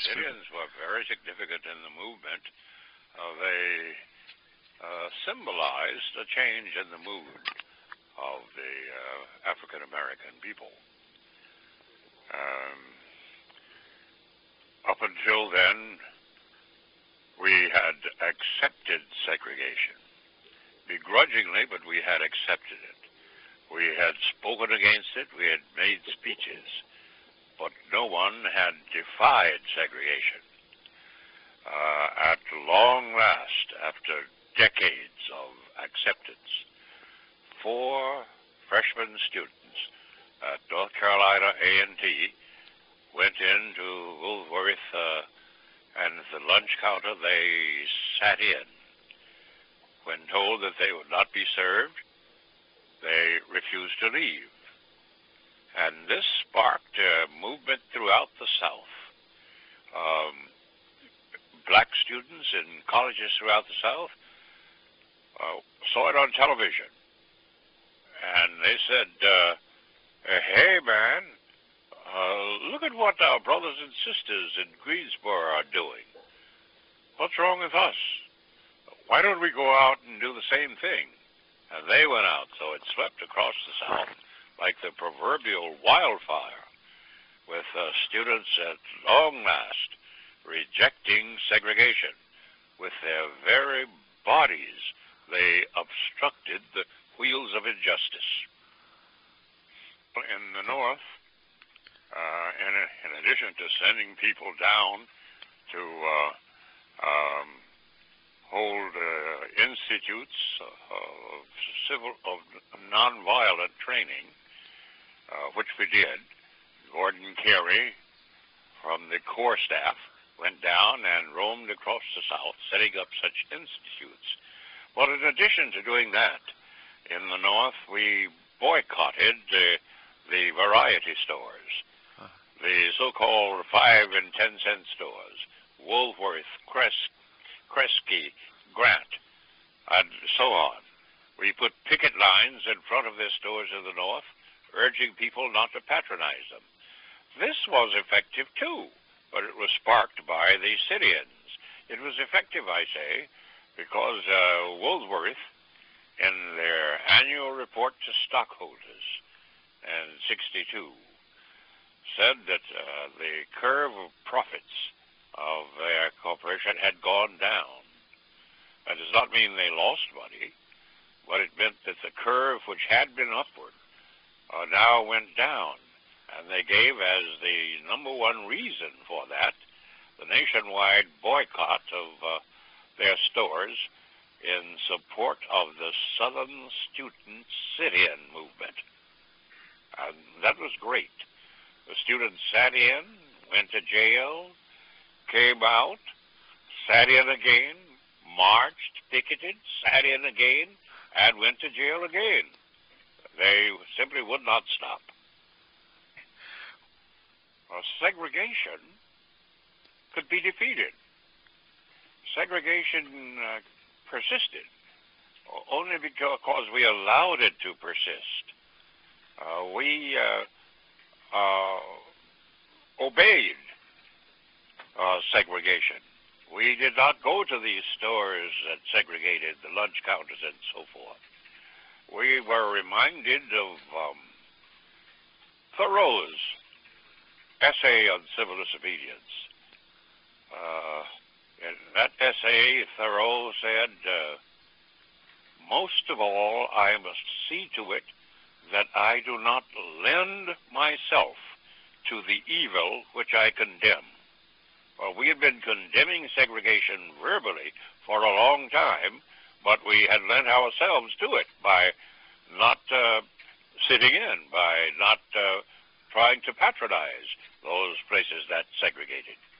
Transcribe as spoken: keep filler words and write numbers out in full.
Syrians were very significant in the movement. Uh, they uh, symbolized a change in the mood of the uh, African American people. Um, up until then, we had accepted segregation. Begrudgingly, but we had accepted it. We had spoken against it, we had made speeches, but no one had defied segregation. Uh, at long last, after decades of acceptance, four freshman students at North Carolina A and T went into Woolworth, uh, and at the lunch counter they sat in. When told that they would not be served, they refused to leave. And this sparked a movement throughout the South. Um, black students in colleges throughout the South uh, saw it on television. And they said, uh, hey, man, uh, look at what our brothers and sisters in Greensboro are doing. What's wrong with us? Why don't we go out and do the same thing? And they went out, so it swept across the South like the proverbial wildfire, with uh, students at long last rejecting segregation. With their very bodies, they obstructed the wheels of injustice. In the North, uh, in, in addition to sending people down to uh, um, hold uh, institutes of civil, of nonviolent training, uh, which we did. Gordon Carey from the Corps staff went down and roamed across the South, setting up such institutes. But in addition to doing that, in the North, we boycotted the, the variety stores, huh. the so-called five and ten cent stores, Woolworth, Cres- Kresge, Grant, and so on. We put picket lines in front of their stores in the North, urging people not to patronize them. This was effective, too, but it was sparked by the Syrians. It was effective, I say, because uh, Woolworth, in their annual report to stockholders in sixty-two, said that uh, the curve of profits of their corporation had gone down. That does not mean they lost money, but it meant that the curve, which had been upward, uh, now went down. And they gave as the number one reason for that the nationwide boycott of uh, their stores in support of the Southern Student Sit-In movement. And that was great. The students sat in, went to jail, came out, sat in again, marched, picketed, sat in again, and went to jail again. They simply would not stop. Uh, segregation could be defeated. Segregation uh, persisted only because we allowed it to persist. Uh, we uh, uh, obeyed uh, segregation. We did not go to these stores that segregated the lunch counters and so forth. We were reminded of um, Thoreau's essay on civil disobedience. Uh, in that essay, Thoreau said, uh, most of all, I must see to it that I do not lend myself to the evil which I condemn. Well, we have been condemning segregation verbally for a long time, but we had lent ourselves to it by not uh, sitting in, by not uh, trying to patronize those places that segregated.